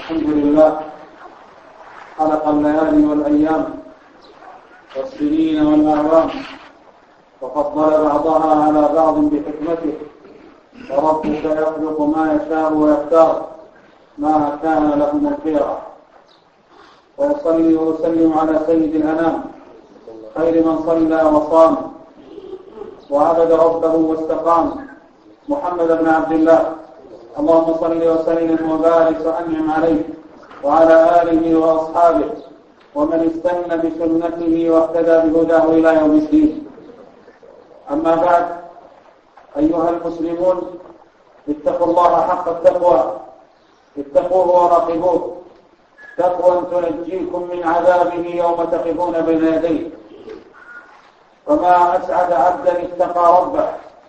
الحمد لله خلق الليالي والأيام والسنين والأعوام وفضل بعضها على بعض بحكمته، وربك يخلق ما يشاء ويختار ما كان لهم الخيرة. وأصلي وأسلم على سيد الأنام خير من صلى وصام وعبد ربه واستقام، محمد بن عبد الله، اللهم صل وسلم وبارك وأنعم عليه وعلى آله وأصحابه ومن استنى بسنته واهتدى بهداه إلى يوم الدين. أما بعد، أيها المسلمون، اتقوا الله حق التقوى، اتقوه وراقبوه، تقوى تنجيكم من عذابه يوم تقفون بين يديه. فما أسعد عبدا اتقى ربه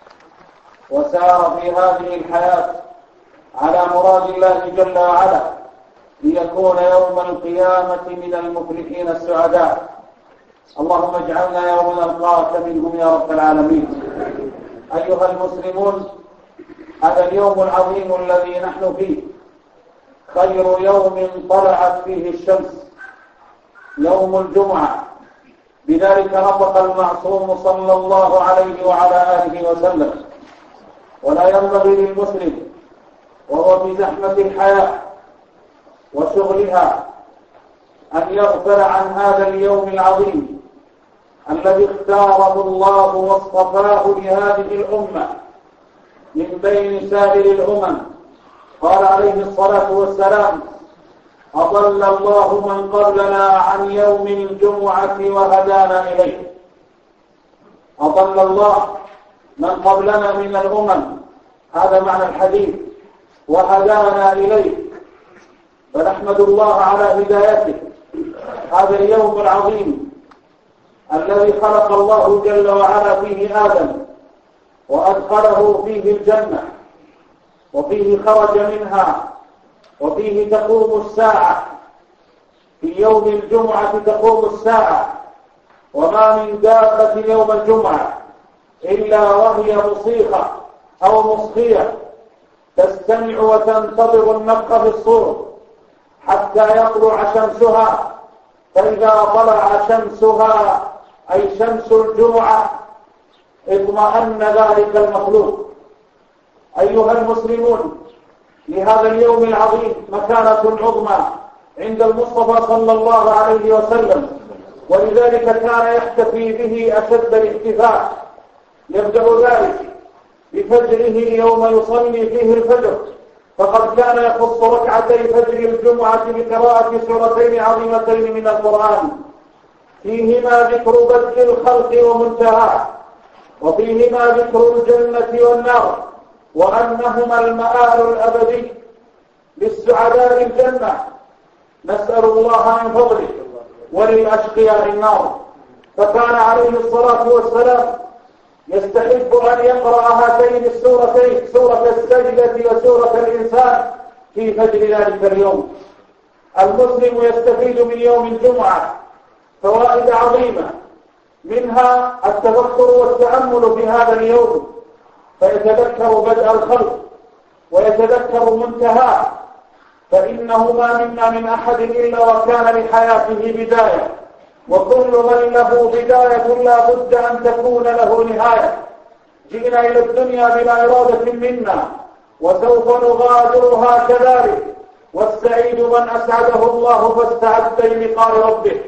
وسار في هذه الحياة على مراد الله جل وعلا ليكون يوم القيامة من المفلحين السعداء. اللهم اجعلنا يوم نلقاك منهم يا رب العالمين. أيها المسلمون، هذا اليوم العظيم الذي نحن فيه خير يوم طلعت فيه الشمس، يوم الجمعة. بذلك نطق المعصوم صلى الله عليه وعلى آله وسلم. ولا ينبغي للمسلم وهو في زحمة الحياة وشغلها أن يغفل عن هذا اليوم العظيم الذي اختاره الله واصطفاه لهذه الأمة من بين سائر الأمم. قال عليه الصلاة والسلام: أضل الله من قبلنا عن يوم الجمعة وهدانا إليه. أضل الله من قبلنا من الأمم، هذا معنى الحديث، وهدانا إليه، فنحمد الله على هدايته. هذا اليوم العظيم الذي خلق الله جل وعلا فيه آدم وأدخله فيه الجنة، وفيه خرج منها، وفيه تقوم الساعة. في يوم الجمعة تقوم الساعة، وما من دابة يوم الجمعة إلا وهي مصيخة أو مصخية تستمع وتنتظر النفخ في الصور حتى يطلع شمسها، فإذا طلع شمسها أي شمس الجمعة اطمأن ذلك المخلوق. أيها المسلمون، لهذا اليوم العظيم مكانة عظمى عند المصطفى صلى الله عليه وسلم، ولذلك كان يحتفي به أشد الاحتفاء. يبدأ ذلك بفجره يوم يصلي فيه الفجر، فقد كان يخص ركعتي فجر الجمعة بقراءة سورتين عظيمتين من القرآن فيهما ذكر بدء الخلق ومنتهاه، وفيهما ذكر الجنة والنار، وأنهما المآل الأبدي للسعداء الجنة. نسأل الله من فضله، وللأشقياء النار. فكان عليه الصلاة والسلام يستحب أن يقرأ هاتين السورتين، سورة السجدة وسورة الإنسان، في فجر ذلك اليوم. المسلم يستفيد من يوم الجمعة فوائد عظيمة، منها التفكر والتأمل في هذا اليوم، فيتذكر بدء الخلق ويتذكر منتهاه، فإنه ما منا من أحد إلا وكان لحياته بداية، وكل من له بداية لا بد أن تكون له نهاية. جئنا إلى الدنيا بلا إرادة منا، وسوف نغادرها كذلك، والسعيد من أسعده الله فاستعد للقاء ربه.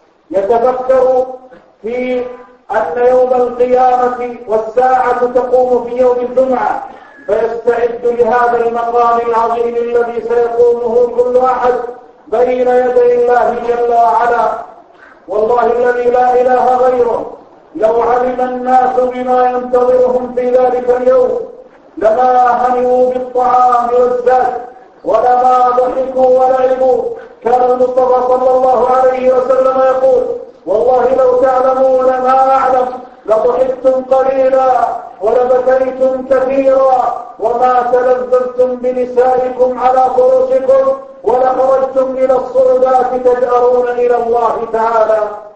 يتفكر في أن يوم القيامة والساعة تقوم في يوم الجمعة، فيستعد لهذا المقام العظيم الذي سيقومه كل أحد بين يدي الله جل وعلا. والله الذي لا إله غيره، لو علم الناس بما ينتظرهم في ذلك اليوم لما هنوا بالطعام والزاد، ولما ضحكوا ولعبوا. كان المصطفى صلى الله عليه وسلم يقول: والله لو تعلمون ما أعلم لضحكتم قليلا ولبكيتم كثيرا، وما تلذذتم بنسائكم على فراشكم، ولخرجتم إلى الصعودات تجأرون إلى الله تعالى.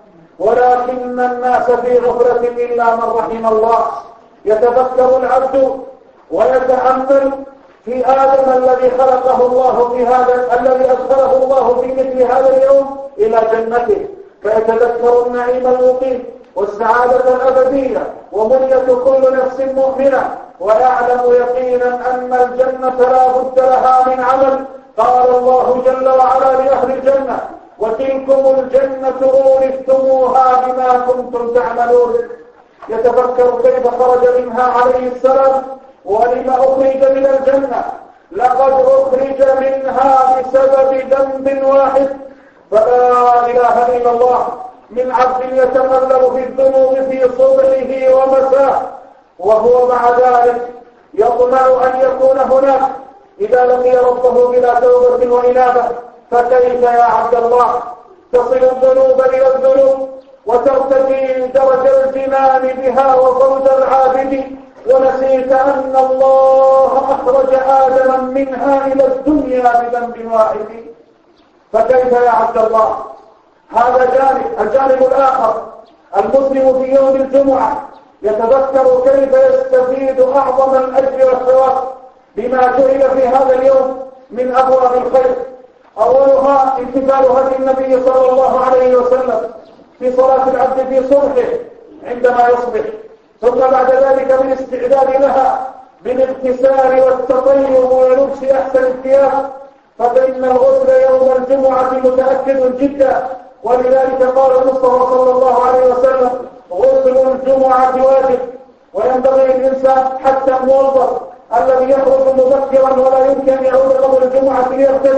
ولكن الناس في غفلة إلا من رحم الله. يتذكر العبد ويتأمل في آدم الذي خلقه الله الذي أدخله الله في مثل هذا اليوم إلى جنته، فيتذكر النعيم المقيم والسعادة الأبدية، ومنية كل نفس مؤمنة، ويعلم يقينا أن الجنة لا بد لها من عمل. قال الله جل وعلا لأهل الجنة: وتلكم الجنة أورثتموها بما كنتم تعملون. يتفكر كيف خرج منها عليه السلام ولما أخرج من الجنة. لقد أخرج منها بسبب ذنب واحد، فلا إله إلا الله، من عبد يتقلب في الذنوب في صبحه ومساه، وهو مع ذلك يطمع أن يكون هناك إذا لقي ربه بلا توبة وإنابة. فكيف يا عبد الله تصل الذنوب إلى الذنوب وترتقي درجة الجنان بها وفوز العابد، ونسيت أن الله أخرج آدما منها إلى الدنيا بذنب واحد؟ فكيف يا عبد الله؟ هذا جانب. الجانب الآخر، المسلم في يوم الجمعة يتذكر كيف يستفيد أعظم الأجر والثواب بما جعل في هذا اليوم من أبواب الخير. أولها امتثال هدي النبي صلى الله عليه وسلم في صلاة العبد في صبحه عندما يصبح، ثم بعد ذلك من استعداد لها بالاغتسال والتطيب ولبس أحسن الثياب، فإن الغسل يوم الجمعة متأكد جدا، ولذلك قال المصطفى صلى الله عليه وسلم: غسل الجمعة واجب. وينبغي الإنسان حتى الموظف الذي يخرج مبكرا ولا يمكن أن يعود قبل الجمعة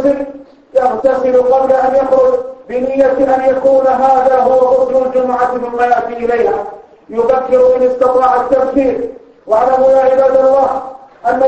يغتسل قبل أن يخرج بنية أن يكون هذا هو غسل الجمعة ثم يأتي إليها، يبكر إن استطاع التبكير. واعلموا يا عباد الله أن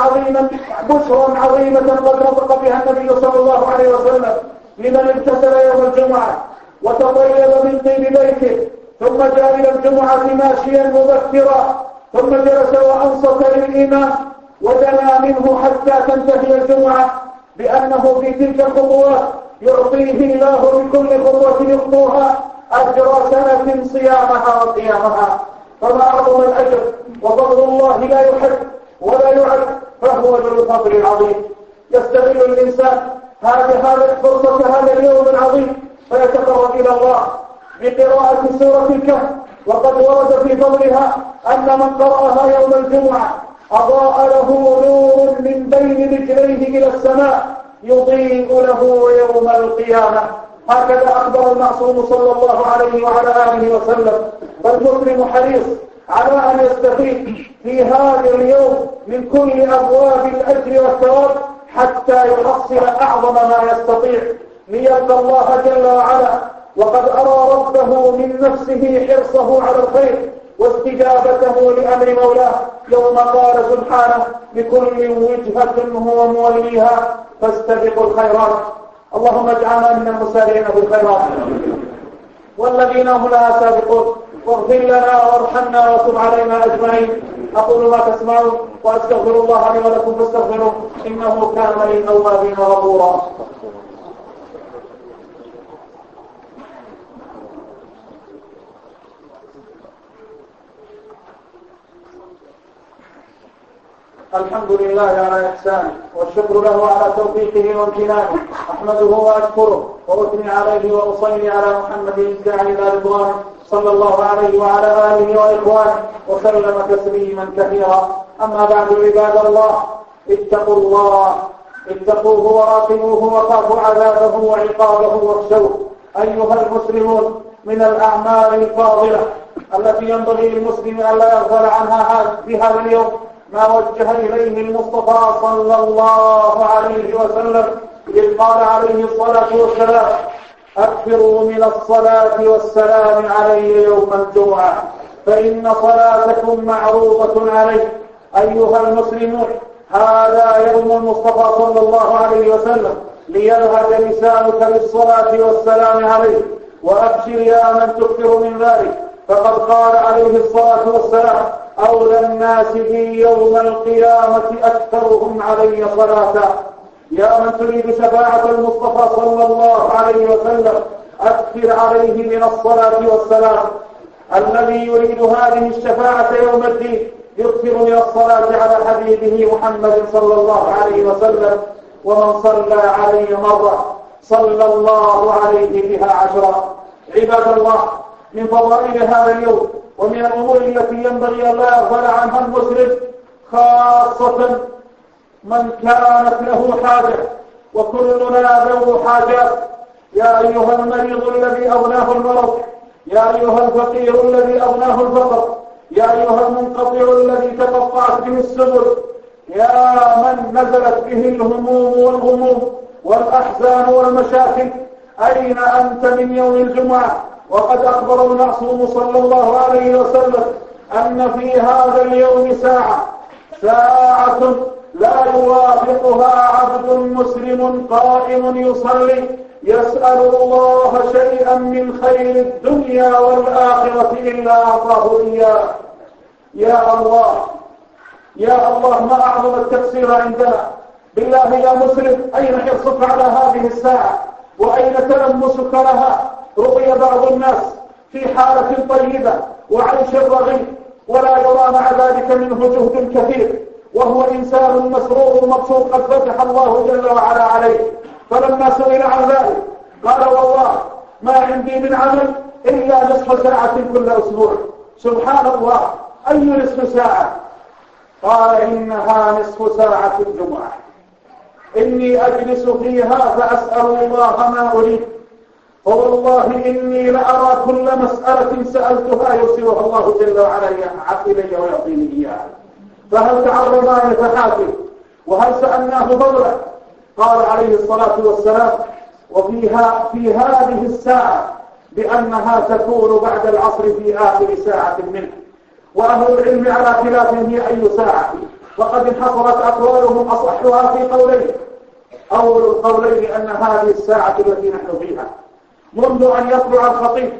بشرا عظيمة قد نطق بها النبي صلى الله عليه وسلم لمن اغتسل يوم الجمعة وتطيب من طيب بيته ثم جاء إلى الجمعة ماشيا مبكرا، ثم جلس وأنصت للإمام ودنا منه حتى تنتهي الجمعة، بأنه في تلك الخطوات يعطيه الله بكل خطوة يخطوها أجر سنة صيامها وقيامها. فما أعظم الأجر، وفضل الله لا يحد ولا يعد، فهو ذو الفضل العظيم. يستغل الإنسان هذه الفرصة هذا اليوم العظيم فيتقرب إلى الله بقراءة سورة الكهف، وقد ورد في فضلها أن من قرأها يوم الجمعة أضاء له نور من بين رجليه إلى السماء يضيء له يوم القيامة. هكذا أخبر المعصوم صلى الله عليه وعلى آله وسلم. فالمسلم حريص على أن يستفيد في هذا اليوم من كل أبواب الأجر والثواب حتى يحصل أعظم ما يستطيع ليرضى الله جل وعلا، وقد أرى ربه من نفسه حرصه على الخير واستجابته لأمر مولاه يوم قال سبحانه: لكل وجهة هو موليها فاستبقوا الخيرات. اللهم اجعلنا من المسارعين في الخيرات والذين هم لها سابقون، واغفر لنا وارحمنا وتب علينا أجمعين. أقول ما تسمعون وأستغفر الله لي ولكم فاستغفروه إنه كان للأوابين غفورا. الحمد لله على إحسانه، والشكر له على توفيقه وامتنانه. أحمده وأشكره وأثني عليه وأصلي على محمد الداعي إلى رضوانه صلى الله عليه وعلى آله وإخوانه وسلم تسليما كثيرا. أما بعد، عباد الله، اتقوا الله، اتقوه وراقبوه وخافوا عذابه وعقابه واخشوه. أيها المسلمون، من الأعمال الفاضلة التي ينبغي للمسلم أن لا يغفل عنها في هذا اليوم ما وجه إليه المصطفى صلى الله عليه وسلم، إذ قال عليه الصلاة والسلام: أكثروا من الصلاة والسلام علي يوم الجمعة فإن صلاتكم معروضة علي. أيها المسلمون، هذا يوم المصطفى صلى الله عليه وسلم ليلهج لسانك بالصلاة والسلام عليه، وأبشر يا من تكثر من ذلك، فقد قال عليه الصلاة والسلام: أولى الناس بي يوم القيامة أكثرهم علي صلاة. يا من تريد شفاعة المصطفى صلى الله عليه وسلم، أكثر عليه من الصلاة والسلام. الذي يريد هذه الشفاعة يوم الدين يكثر من الصلاة على حبيبه محمد صلى الله عليه وسلم، ومن صلى عليه مرة صلى الله عليه بها 10. عباد الله، من فضائل هذا اليوم ومن الأمور التي ينبغي أن لا يغفل عنها المسلم، خاصة من كانت له حاجة، وكلنا ذو حاجات. يا أيها المريض الذي أغناه المرض، يا أيها الفقير الذي أغناه الفقر، يا أيها المنقطع الذي تقطعت به السبل، يا من نزلت به الهموم والغموم والأحزان والمشاكل، أين أنت من يوم الجمعة؟ وقد أخبر المعصوم صلى الله عليه وسلم أن في هذا اليوم ساعة لا يوافقها عبد مسلم قائم يصلي يسأل الله شيئا من خير الدنيا والآخرة إلا أعطاه إياه. يا الله يا الله، ما أعظم التقصير عندنا. بالله يا مسلم، أين حرصك على هذه الساعة؟ وأين تلمسك لها؟ رؤي بعض الناس في حالة طيبة وعيش رغيد، ولا يرى مع ذلك منه جهد كثير، وهو إنسان مسرور مبسوط قد فتح الله جل وعلا عليه. فلما سئل عن ذلك قال: والله ما عندي من عمل إلا نصف ساعة كل أسبوع. سبحان الله، أي نصف ساعة؟ قال: إنها نصف ساعة الجمعة، إني أجلس فيها فأسأل الله ما أريد، فوالله إني لأرى كل مسألة سألتها يرسلها الله جل وعلا إلي ويعطيني إياها. فهل تعرضا لنفحاته؟ وهل سألناه فضلا؟ قال عليه الصلاة والسلام: في هذه الساعة، بأنها تكون بعد العصر في آخر ساعة منه. وأهل العلم على خلاف هي أي ساعة، وقد انحصرت أقوالهم أصحها في قولين. أول القولين أن هذه الساعة التي نحن فيها منذ أن يطلع الخطيب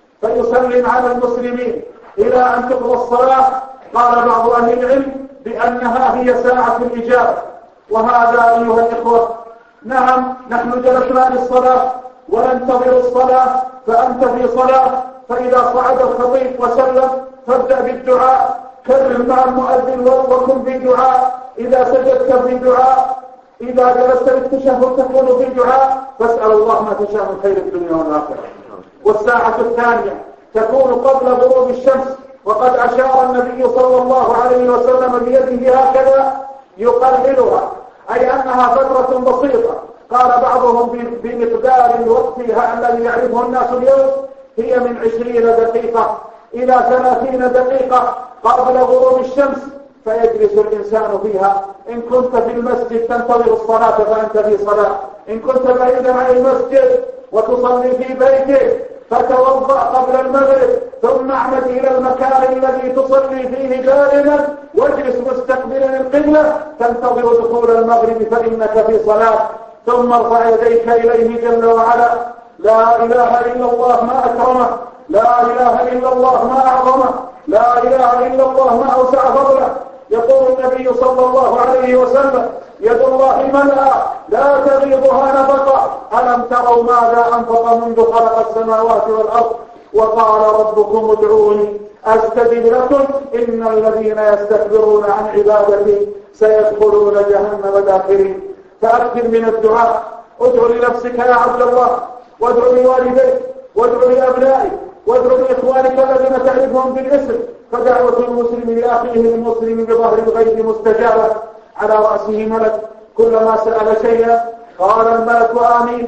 فيسلم على المسلمين إلى أن تقضى الصلاة. قال بعض أهل العلم بأنها هي ساعة الإجابة. وهذا أيها الإخوة، نعم، نحن جلسنا للصلاة وننتظر الصلاة، فأنت في صلاة، فإذا صعد الخطيب وسلم فابدأ بالدعاء، كرر مع المؤذن وكن في دعاء، إذا سجدت في دعاء، إذا جلست للتشهد تكون في دعاء، فاسأل الله ما تشاء من خير الدنيا والآخرة. والساعة الثانية تكون قبل غروب الشمس، وقد أشار النبي صلى الله عليه وسلم بيده هكذا يقللها، أي أنها فترة بسيطة. قال بعضهم بمقدار الوقت الذي يعرفه الناس اليوم هي من 20 دقيقة إلى 30 دقيقة قبل غروب الشمس، فيجلس الإنسان فيها. إن كنت في المسجد تنتظر الصلاة فأنت في صلاة، إن كنت بعيدا عن المسجد وتصلي في بيتك فتوضأ قبل المغرب، ثم اعمد إلى المكان الذي تصلي فيه دائما واجلس مستقبلا القبلة تنتظر دخول المغرب فإنك في صلاة. ثم ارفع يديك إليه جل وعلا: لا إله إلا الله ما أكرمه، لا إله إلا الله ما أعظمه، لا إله إلا الله ما أوسع فضله. يقول النبي صلى الله عليه وسلم: يد الله ملأى لا تغيضها نفقة، ألم تروا ماذا أنفق منذ خلق السماوات والأرض؟ وقال ربكم ادعوني أستجب لكم إن الذين يستكبرون عن عبادتي سيدخلون جهنم داخرين. فأكثر من الدعاء، ادعو لنفسك يا عبد الله، وادعو لوالديك، وادعو لأبنائك، وادعو لإخوانك الذين تعرفهم بالاسم. فدعوة المسلم لأخيه المسلم بظهر الغيب مستجابة، على رأسه ملك، كلما سأل شيئا قال الملك آمين.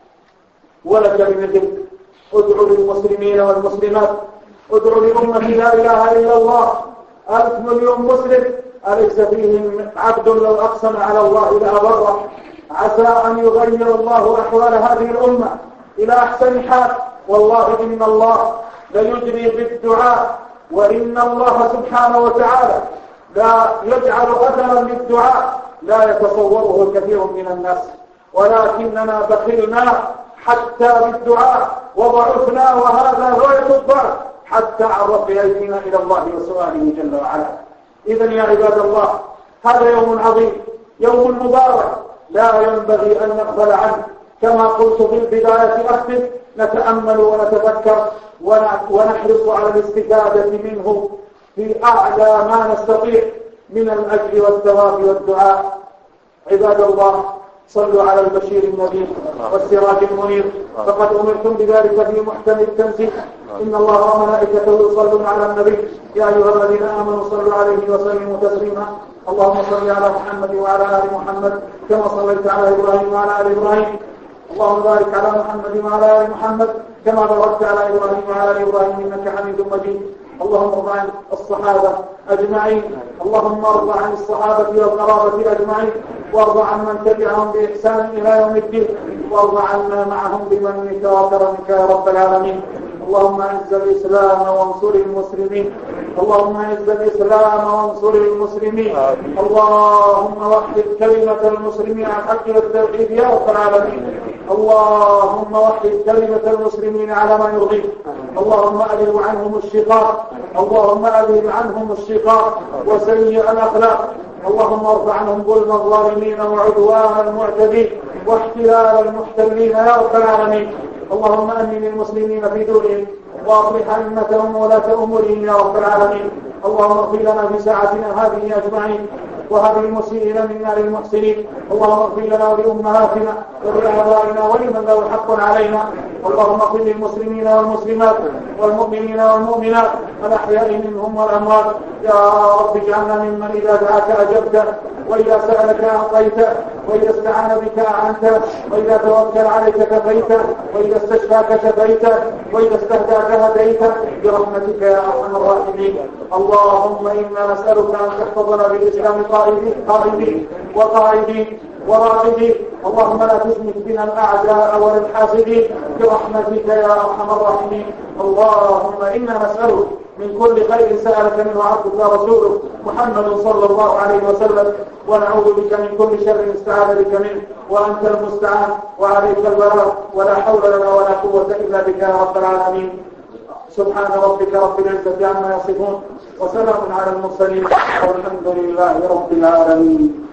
ولك بمثل. ادعو للمسلمين والمسلمات، ادعو لأمة لا إله إلا الله 1,000 مليون مسلم، أليس فيهم عبد لو أقسم على الله لأبره؟ عسى أن يغير الله أحوال هذه الأمة إلى أحسن حال. والله إن الله ليجري بالدعاء، وإن الله سبحانه وتعالى لا يجعل أثرا للدعاء لا يتصوره كثير من الناس، ولكننا بخلنا حتى بالدعاء وضعفنا، وهذا غاية الضعف، حتى عرف أيدينا إلى الله وسؤاله جل وعلا. إذن يا عباد الله، هذا يوم عظيم، يوم مبارك، لا ينبغي أن نغفل عنه. كما قلت في البداية أختم، نتأمل ونتذكر ونحرص على الاستفادة منه في أعلى ما نستطيع من الأجر والثواب والدعاء. عباد الله، صلوا على البشير النذير والسراج المنير، فقد أمرتم بذلك في محكم التنزيل. إن الله وملائكته يصلون على النبي يا أيها الذين آمنوا صلوا عليه وسلموا تسليما. اللهم صل على محمد وعلى آل محمد كما صليت على إبراهيم وعلى آل إبراهيم. اللهم بارك على محمد وعلى آل محمد كما باركت على إبراهيم وعلى آل إبراهيم إنك حميد مجيد. اللهم ارض عن الصحابة أجمعين، اللهم ارض عن الصحابة والقرابة أجمعين، وارض عن من تبعهم بإحسان إلى يوم الدين، وارض عنا معهم بمنك وكرمك يا رب العالمين. اللهم اعز الإسلام وانصر المسلمين، اللهم اعز الإسلام وانصر المسلمين، اللهم وحد كلمة المسلمين عن الحق والتوحيد يا رب العالمين. اللهم وحد كلمة المسلمين على ما يرضيك. اللهم أذهب عنهم الشقاق، اللهم أذهب عنهم الشقاق وسيء الأخلاق. اللهم ارفع عنهم ظلم الظالمين وعدوان المعتدين واحتلال المحتلين يا رب العالمين. اللهم أمن المسلمين في دورهم واصلح أئمتهم ولاة أمورهم يا رب العالمين. اللهم اغفر لنا في ساعتنا هذه أجمعين وهذه المسيئين منا للمحسنين. اللهم اغفر لنا ولأمهاتنا ولآبائنا ولمن له حق علينا. اللهم اغفر للمسلمين والمسلمات والمؤمنين والمؤمنات الأحياء منهم والأموات. يا رب اجعلنا ممن إذا دعاك أجبته، وإذا سألك أعطيته، وإذا استعان بك أعنته، وإذا توكل عليك كفيته، وإذا استشفاك شفيته، وإذا استهداك هديته برحمتك يا أرحم الراحمين. اللهم إنا نسألك أن تحفظنا بالإسلام قائدين وقاعدين وراغبين. اللهم لا تشمت بنا الأعداء ولا الحاسدين برحمتك يا أرحم الراحمين. اللهم إنا نسألك من كل خير سألك منه عبدك ورسولك محمد صلى الله عليه وسلم، ونعوذ بك من كل شر استعاذ بك منه، وأنت المستعان وعليك البلاغ، ولا حول لنا ولا قوة إلا بك يا رب العالمين. سبحان ربك رب العزة عما يصفون، وسلام على المرسلين، والحمد لله رب العالمين.